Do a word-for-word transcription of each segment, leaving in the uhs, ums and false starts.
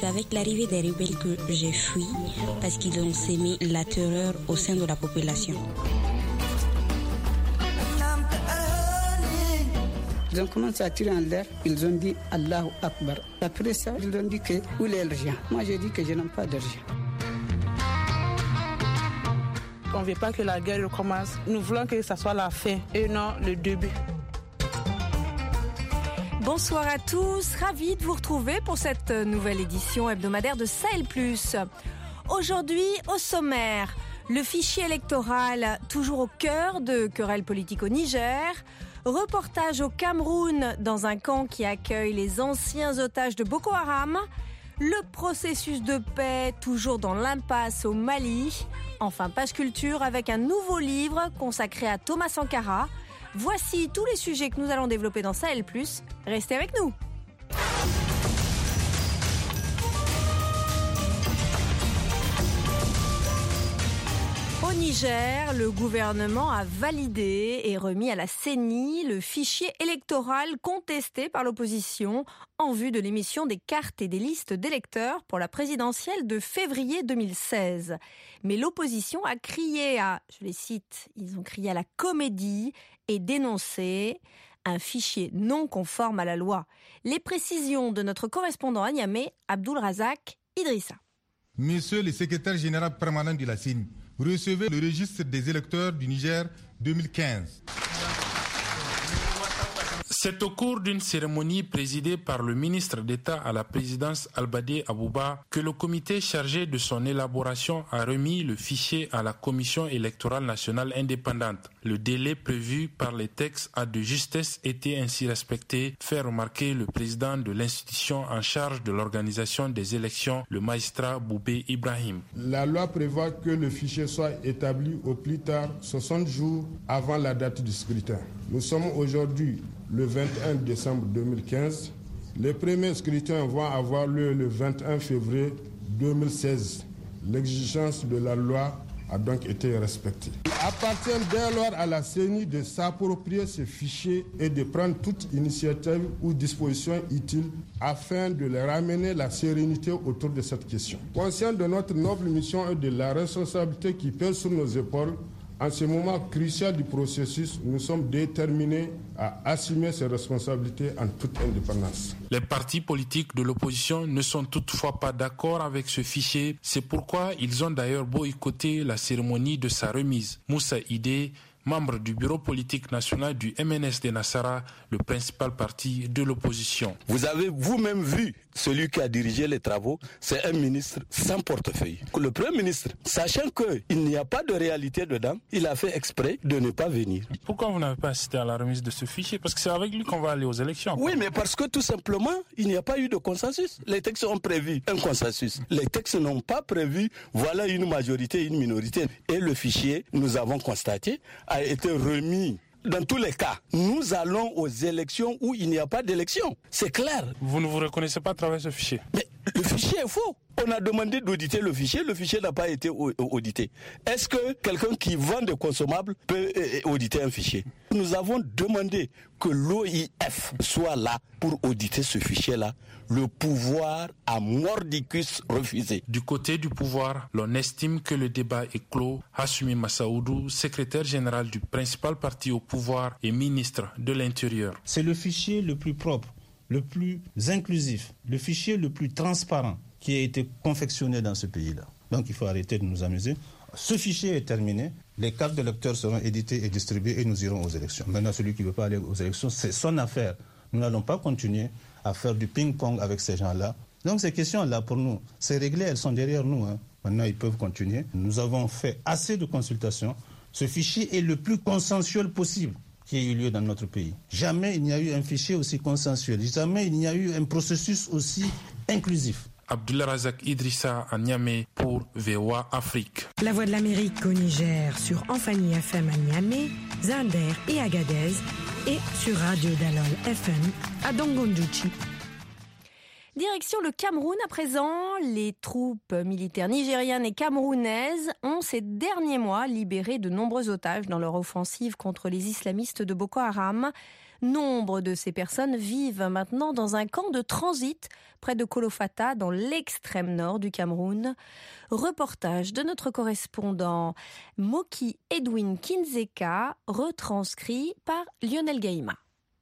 C'est avec l'arrivée des rebelles que j'ai fui parce qu'ils ont sémé la terreur au sein de la population. Ils ont commencé à tirer en l'air, ils ont dit Allahu Akbar. Après ça, ils ont dit que où est l'argent? Moi j'ai dit que je n'ai pas d'argent. On ne veut pas que la guerre recommence. Nous voulons que ce soit la fin et non le début. Bonsoir à tous, ravi de vous retrouver pour cette nouvelle édition hebdomadaire de Sahel plus. Aujourd'hui, au sommaire, le fichier électoral toujours au cœur de querelles politiques au Niger. Reportage au Cameroun dans un camp qui accueille les anciens otages de Boko Haram. Le processus de paix toujours dans l'impasse au Mali. Enfin, page culture avec un nouveau livre consacré à Thomas Sankara. Voici tous les sujets que nous allons développer dans Sahel plus. Restez avec nous. Au Niger, le gouvernement a validé et remis à la C E N I le fichier électoral contesté par l'opposition en vue de l'émission des cartes et des listes d'électeurs pour la présidentielle de février deux mille seize. Mais l'opposition a crié à, je les cite, ils ont crié à la comédie et dénoncé un fichier non conforme à la loi. Les précisions de notre correspondant à Niamey, Abdul Razak Idrissa. Monsieur le secrétaire général permanent de la C E N I, recevez le registre des électeurs du Niger deux mille quinze. C'est au cours d'une cérémonie présidée par le ministre d'État à la présidence Albadé Abouba que le comité chargé de son élaboration a remis le fichier à la Commission électorale nationale indépendante. Le délai prévu par les textes a de justesse été ainsi respecté, fait remarquer le président de l'institution en charge de l'organisation des élections, le magistrat Boubé Ibrahim. La loi prévoit que le fichier soit établi au plus tard soixante jours avant la date du scrutin. Nous sommes aujourd'hui le vingt et un décembre deux mille quinze. Les premiers scrutins vont avoir lieu le vingt et un février deux mille seize. L'exigence de la loi a donc été respectée. Il appartient dès lors à la C E N I de s'approprier ce fichier et de prendre toute initiative ou disposition utile afin de les ramener la sérénité autour de cette question. Conscient de notre noble mission et de la responsabilité qui pèse sur nos épaules, en ce moment crucial du processus, nous sommes déterminés à assumer ces responsabilités en toute indépendance. Les partis politiques de l'opposition ne sont toutefois pas d'accord avec ce fichier. C'est pourquoi ils ont d'ailleurs boycotté la cérémonie de sa remise. Moussa Idé, membre du bureau politique national du M N S D Nassara, le principal parti de l'opposition. Vous avez vous-même vu celui qui a dirigé les travaux, c'est un ministre sans portefeuille. Le Premier ministre, sachant qu'il n'y a pas de réalité dedans, il a fait exprès de ne pas venir. Pourquoi vous n'avez pas assisté à la remise de ce fichier? Parce que c'est avec lui qu'on va aller aux élections. Oui, mais parce que tout simplement, il n'y a pas eu de consensus. Les textes ont prévu un consensus. Les textes n'ont pas prévu, voilà une majorité, une minorité. Et le fichier, nous avons constaté, a été remis. Dans tous les cas, nous allons aux élections où il n'y a pas d'élection. C'est clair. Vous ne vous reconnaissez pas à travers ce fichier? Mais le fichier est faux. On a demandé d'auditer le fichier, le fichier n'a pas été audité. Est-ce que quelqu'un qui vend des consommables peut auditer un fichier? Nous avons demandé que l'O I F soit là pour auditer ce fichier-là. Le pouvoir a mordicus refusé. Du côté du pouvoir, l'on estime que le débat est clos. Hassoumi Massaoudou, secrétaire général du principal parti au pouvoir et ministre de l'Intérieur. C'est le fichier le plus propre, le plus inclusif, le fichier le plus transparent qui a été confectionné dans ce pays-là. Donc il faut arrêter de nous amuser. Ce fichier est terminé, les cartes d'électeurs seront éditées et distribuées et nous irons aux élections. Maintenant, celui qui ne veut pas aller aux élections, c'est son affaire. Nous n'allons pas continuer à faire du ping-pong avec ces gens-là. Donc ces questions-là, pour nous, c'est réglé, elles sont derrière nous. Hein. Maintenant, ils peuvent continuer. Nous avons fait assez de consultations. Ce fichier est le plus consensuel possible qui ait eu lieu dans notre pays. Jamais il n'y a eu un fichier aussi consensuel. Jamais il n'y a eu un processus aussi inclusif. Abdullah Razak Idrissa à Niamey pour V O A Afrique. La Voix de l'Amérique au Niger sur Amphani F M à Niamey, Zander et Agadez et sur Radio Dalol F M à Dongondouchi. Direction le Cameroun à présent. Les troupes militaires nigériennes et camerounaises ont ces derniers mois libéré de nombreux otages dans leur offensive contre les islamistes de Boko Haram. Nombre de ces personnes vivent maintenant dans un camp de transit près de Kolofata, dans l'extrême nord du Cameroun. Reportage de notre correspondant Moki Edwin Kinzeka, retranscrit par Lionel Gaïma.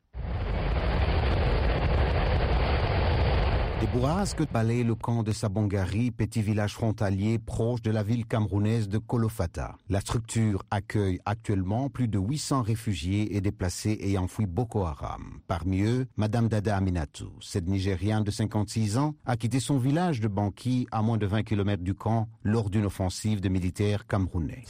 Des bourrasques balayent le camp de Sabongari, petit village frontalier proche de la ville camerounaise de Kolofata. La structure accueille actuellement plus de huit cents réfugiés et déplacés ayant fui Boko Haram. Parmi eux, Madame Dada Aminatou, cette Nigériane de cinquante-six ans, a quitté son village de Banki à moins de vingt kilomètres du camp lors d'une offensive de militaires camerounais.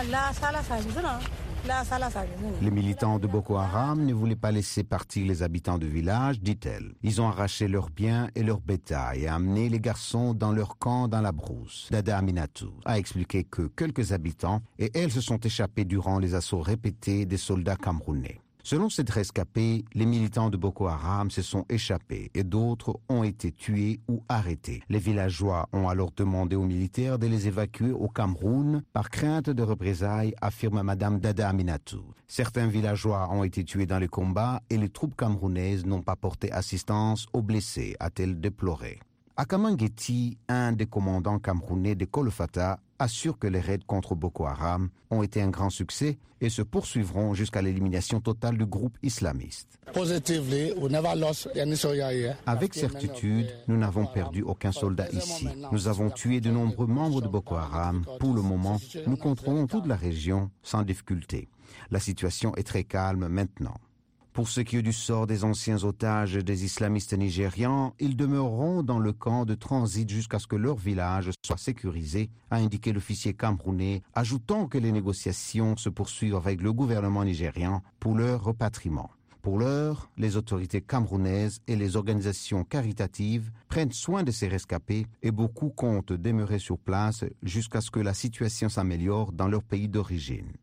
Les militants de Boko Haram ne voulaient pas laisser partir les habitants du village, dit-elle. Ils ont arraché leurs biens et leurs bétail et amené les garçons dans leur camp dans la brousse. Dada Aminatou a expliqué que quelques habitants et elles se sont échappés durant les assauts répétés des soldats camerounais. Selon cette rescapée, les militants de Boko Haram se sont échappés et d'autres ont été tués ou arrêtés. Les villageois ont alors demandé aux militaires de les évacuer au Cameroun par crainte de représailles, affirme Madame Dada Aminatou. Certains villageois ont été tués dans les combats et les troupes camerounaises n'ont pas porté assistance aux blessés, a-t-elle déploré. Akamangeti, un des commandants camerounais de Kolofata, assure que les raids contre Boko Haram ont été un grand succès et se poursuivront jusqu'à l'élimination totale du groupe islamiste. Avec certitude, nous n'avons perdu aucun soldat ici. Nous avons tué de nombreux membres de Boko Haram. Pour le moment, nous contrôlons toute la région sans difficulté. La situation est très calme maintenant. Pour ce qui est du sort des anciens otages des islamistes nigérians, ils demeureront dans le camp de transit jusqu'à ce que leur village soit sécurisé, a indiqué l'officier camerounais, ajoutant que les négociations se poursuivent avec le gouvernement nigérian pour leur repatriement. Pour l'heure, les autorités camerounaises et les organisations caritatives prennent soin de ces rescapés et beaucoup comptent demeurer sur place jusqu'à ce que la situation s'améliore dans leur pays d'origine.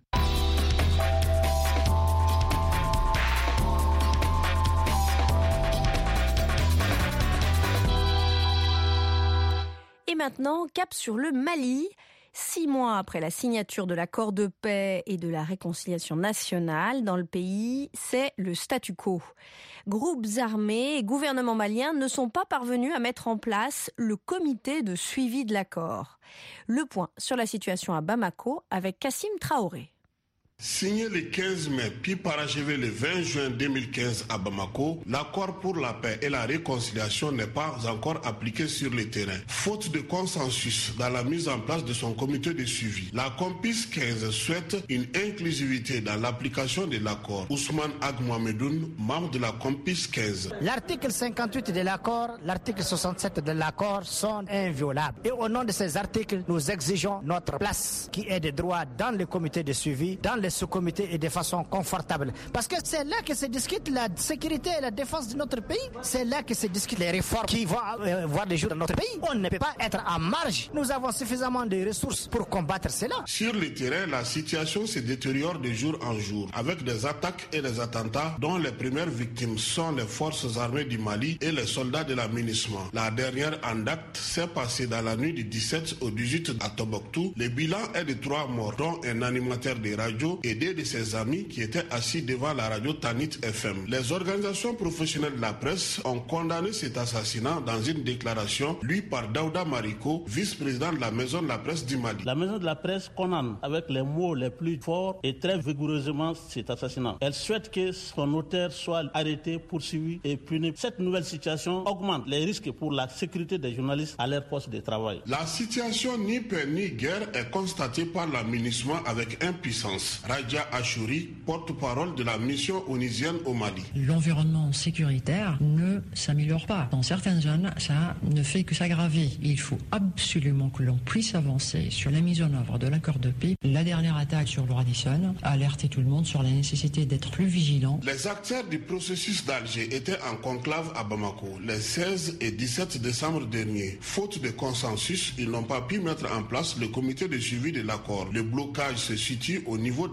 Et maintenant, cap sur le Mali. Six mois après la signature de l'accord de paix et de la réconciliation nationale dans le pays, c'est le statu quo. Groupes armés et gouvernements maliens ne sont pas parvenus à mettre en place le comité de suivi de l'accord. Le point sur la situation à Bamako avec Kassim Traoré. Signé le quinze mai puis parachevé le vingt juin deux mille quinze à Bamako, l'accord pour la paix et la réconciliation n'est pas encore appliqué sur le terrain. Faute de consensus dans la mise en place de son comité de suivi, la COMPIS quinze souhaite une inclusivité dans l'application de l'accord. Ousmane Agmohamedoun, membre de la COMPIS quinze. L'article cinquante-huit de l'accord, l'article soixante-sept de l'accord sont inviolables. Et au nom de ces articles, nous exigeons notre place qui est de droit dans le comité de suivi, dans le sous-comité et de façon confortable. Parce que c'est là que se discute la sécurité et la défense de notre pays. C'est là que se discutent les réformes qui vont euh, voir les jours dans notre pays. On ne peut pas être en marge. Nous avons suffisamment de ressources pour combattre cela. Sur le terrain, la situation se détériore de jour en jour, avec des attaques et des attentats dont les premières victimes sont les forces armées du Mali et les soldats de l'aménagement. La dernière en date s'est passée dans la nuit du dix-sept au dix-huit à Tombouctou. Le bilan est de trois morts, dont un animateur de radio et deux de ses amis qui étaient assis devant la radio Tanit F M. Les organisations professionnelles de la presse ont condamné cet assassinat dans une déclaration lue par Daouda Mariko, vice-président de la Maison de la Presse du Mali. La Maison de la Presse condamne avec les mots les plus forts et très vigoureusement cet assassinat. Elle souhaite que son auteur soit arrêté, poursuivi et puni. Cette nouvelle situation augmente les risques pour la sécurité des journalistes à leur poste de travail. La situation ni paix ni guerre est constatée par l'aménagement avec impuissance. Raja Achouri, porte-parole de la mission onusienne au Mali. L'environnement sécuritaire ne s'améliore pas. Dans certaines zones, ça ne fait que s'aggraver. Il faut absolument que l'on puisse avancer sur la mise en œuvre de l'accord de paix. La dernière attaque sur le Radisson a alerté tout le monde sur la nécessité d'être plus vigilant. Les acteurs du processus d'Alger étaient en conclave à Bamako les seize et dix-sept décembre dernier. Faute de consensus, ils n'ont pas pu mettre en place le comité de suivi de l'accord. Le blocage se situe au niveau de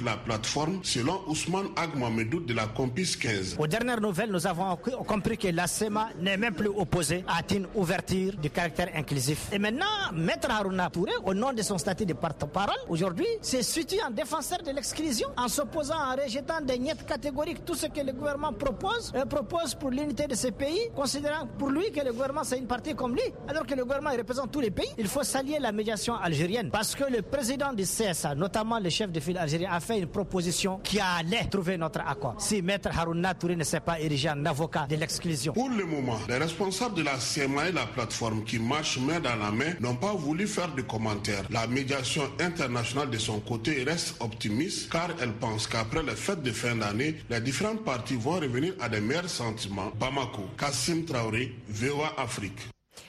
la plateforme, selon Ousmane Agmamedou de la Compis quinze. Aux dernières nouvelles, nous avons compris que la S E M A n'est même plus opposée à une ouverture du caractère inclusif. Et maintenant, Maître Harouna Touré, au nom de son statut de porte-parole, aujourd'hui, se situe en défenseur de l'exclusion, en s'opposant, en rejetant des niettes catégoriques tout ce que le gouvernement propose, euh, propose pour l'unité de ce pays, considérant pour lui que le gouvernement c'est une partie comme lui, alors que le gouvernement il représente tous les pays. Il faut saluer la médiation algérienne, parce que le président du C S A, notamment le chef de file algérien, a fait une proposition qui allait trouver notre accord. Si Maître Harouna Touré ne s'est pas érigé en avocat de l'exclusion. Pour le moment, les responsables de la S E M A et la plateforme qui marchent main dans la main n'ont pas voulu faire de commentaires. La médiation internationale de son côté reste optimiste car elle pense qu'après les fêtes de fin d'année, les différentes parties vont revenir à des meilleurs sentiments. Bamako, Kassim Traoré, V O A Afrique.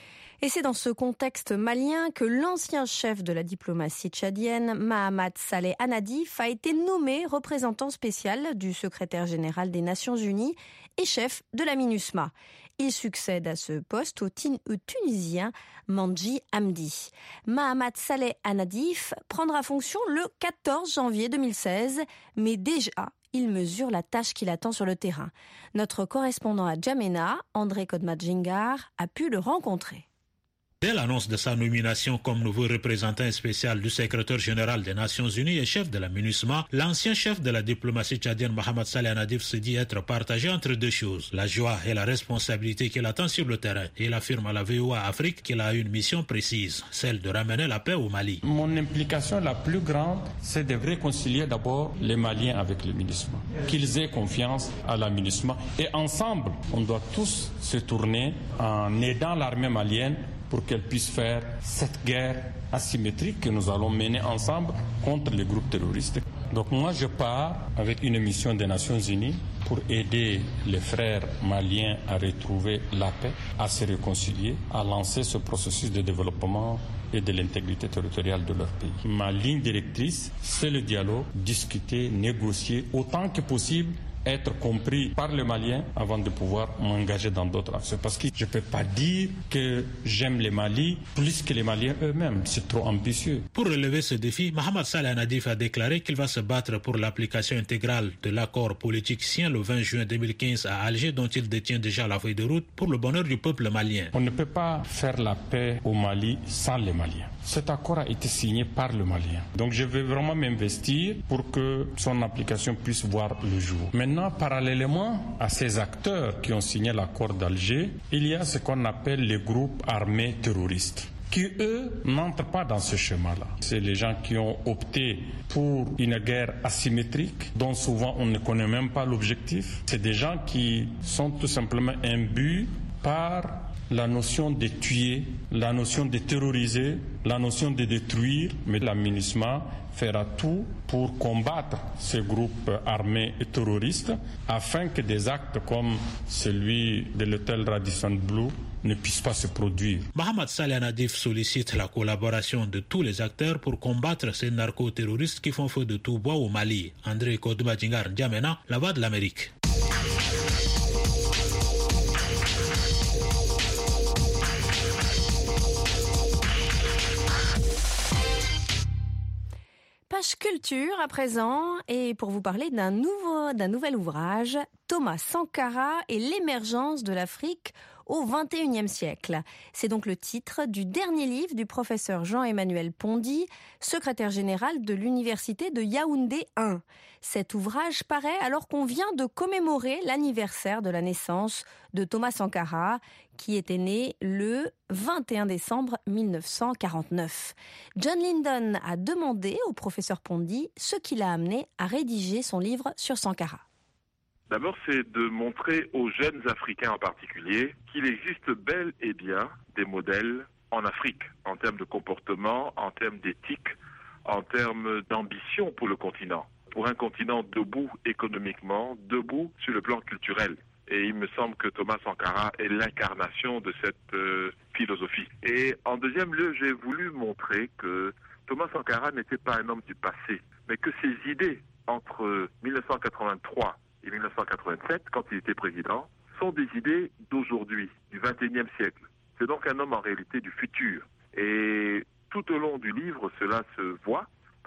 Et c'est dans ce contexte malien que l'ancien chef de la diplomatie tchadienne, Mahamat Saleh Anadif, a été nommé représentant spécial du secrétaire général des Nations Unies et chef de la MINUSMA. Il succède à ce poste au Tunisien Mandji Hamdi. Mahamat Saleh Anadif prendra fonction le quatorze janvier deux mille seize, mais déjà, il mesure la tâche qui l'attend sur le terrain. Notre correspondant à Djamena, André Kodmadjingar, a pu le rencontrer. Dès l'annonce de sa nomination comme nouveau représentant spécial du secrétaire général des Nations Unies et chef de la MINUSMA, l'ancien chef de la diplomatie tchadienne Mahamat Saleh Anadif se dit être partagé entre deux choses, la joie et la responsabilité qu'il attend sur le terrain. Il affirme à la V O A Afrique qu'il a une mission précise, celle de ramener la paix au Mali. Mon implication la plus grande, c'est de réconcilier d'abord les Maliens avec le MINUSMA, qu'ils aient confiance à la MINUSMA. Et ensemble, on doit tous se tourner en aidant l'armée malienne pour qu'elle puisse faire cette guerre asymétrique que nous allons mener ensemble contre les groupes terroristes. Donc moi je pars avec une mission des Nations Unies pour aider les frères maliens à retrouver la paix, à se réconcilier, à lancer ce processus de développement et de l'intégrité territoriale de leur pays. Ma ligne directrice, c'est le dialogue, discuter, négocier autant que possible, être compris par les Maliens avant de pouvoir m'engager dans d'autres actions. Parce que je ne peux pas dire que j'aime les Mali plus que les Maliens eux-mêmes. C'est trop ambitieux. Pour relever ce défi, Mahamat Saleh Anadif a déclaré qu'il va se battre pour l'application intégrale de l'accord politique signé le vingt juin deux mille quinze à Alger, dont il détient déjà la feuille de route pour le bonheur du peuple malien. On ne peut pas faire la paix au Mali sans les Maliens. Cet accord a été signé par le Malien. Donc je vais vraiment m'investir pour que son application puisse voir le jour. Maintenant, parallèlement à ces acteurs qui ont signé l'accord d'Alger, il y a ce qu'on appelle les groupes armés terroristes, qui, eux, n'entrent pas dans ce schéma-là. C'est les gens qui ont opté pour une guerre asymétrique, dont souvent on ne connaît même pas l'objectif. C'est des gens qui sont tout simplement imbus par la notion de tuer, la notion de terroriser, la notion de détruire, mais la MINUSMA fera tout pour combattre ces groupes armés et terroristes afin que des actes comme celui de l'hôtel Radisson Blu ne puissent pas se produire. Mahamat Saleh Anadif sollicite la collaboration de tous les acteurs pour combattre ces narco-terroristes qui font feu de tout bois au Mali. André Kodmadjingar, N'Djamena, la voix de l'Amérique. Page culture à présent, et pour vous parler d'un nouveau, d'un nouvel ouvrage, Thomas Sankara et l'émergence de l'Afrique au vingt et unième siècle. C'est donc le titre du dernier livre du professeur Jean-Emmanuel Pondy, secrétaire général de l'université de Yaoundé un. Cet ouvrage paraît alors qu'on vient de commémorer l'anniversaire de la naissance de Thomas Sankara, qui était né le vingt et un décembre mille neuf cent quarante-neuf. John Lyndon a demandé au professeur Pondy ce qui l'a amené à rédiger son livre sur Sankara. D'abord, c'est de montrer aux jeunes Africains en particulier qu'il existe bel et bien des modèles en Afrique, en termes de comportement, en termes d'éthique, en termes d'ambition pour le continent. Pour un continent debout économiquement, debout sur le plan culturel. Et il me semble que Thomas Sankara est l'incarnation de cette euh, philosophie. Et en deuxième lieu, j'ai voulu montrer que Thomas Sankara n'était pas un homme du passé, mais que ses idées entre mille neuf cent quatre-vingt-trois et mille neuf cent quatre-vingt-sept, quand il était président, sont des idées d'aujourd'hui, du vingt et unième siècle. C'est donc un homme en réalité du futur. Et tout au long du livre, cela se voit,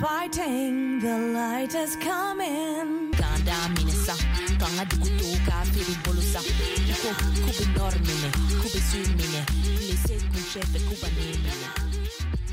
fighting, the light has come in. Ganda minesa, kanga dukutoka firi bolusa. Ko kubi normine, kubi sumine, lese kunchefe kuba nemine.